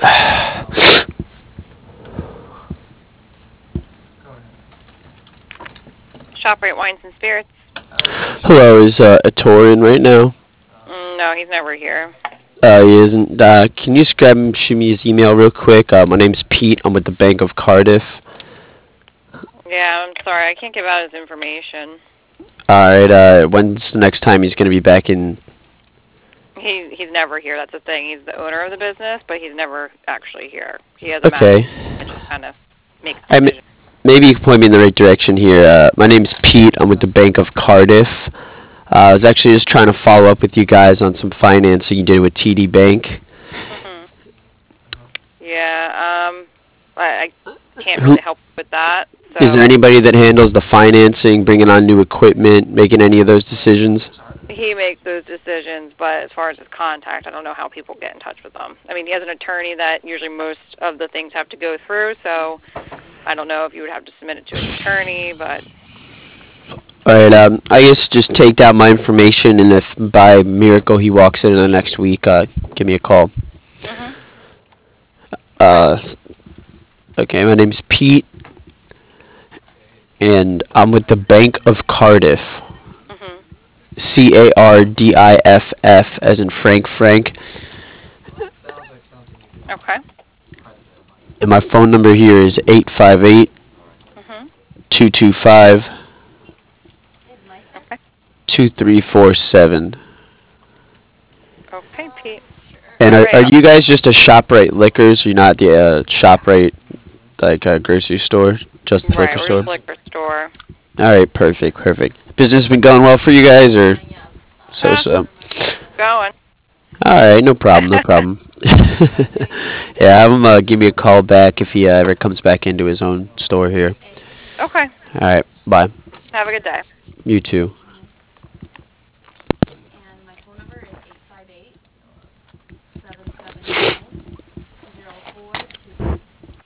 ShopRite Wines and Spirits. Hello, is Ettore in right now? No, he's never here. He isn't. Can you just grab him, shoot me his email real quick? My name's Pete. I'm with the Bank of Cardiff. Yeah, I'm sorry. I can't give out his information. Alright, when's the next time he's going to be back in? He's never here. That's the thing. He's the owner of the business, but he's never actually here. He has a Okay. manager that just kind of makes I m- decisions. Maybe you can point me in the right direction here. My name's Pete. I'm with the Bank of Cardiff. I was actually just trying to follow up with you guys on some financing you did with TD Bank. Mhm. Yeah. I can't Who really help with that. is there So anybody that handles the financing, bringing on new equipment, making any of those decisions? he makes those decisions, but as far as his contact, I don't know how people get in touch with him. I mean, he has an attorney that usually most of the things have to go through, so I don't know if you would have to submit it to an attorney, but Alright, I guess just take down my information, and if by miracle he walks in the next week, give me a call. mhm. Okay. Uh, okay, my name's Pete, and I'm with the Bank of Cardiff. Mhm. Cardiff, as in Frank. Okay. And my phone number here is 858 Mhm. 225 Okay. 2347. Okay, Pete. And All are right. you guys just a ShopRite Liquors? You're not the ShopRite, like a grocery store? Just the Right. liquor We're store? just a liquor store. Alright, perfect. Business been going well for you guys, or Uh, so-so? going. Alright, no problem. Yeah, have him give me a call back if he ever comes back into his own store here. Okay. Alright, bye. Have a good day. You too.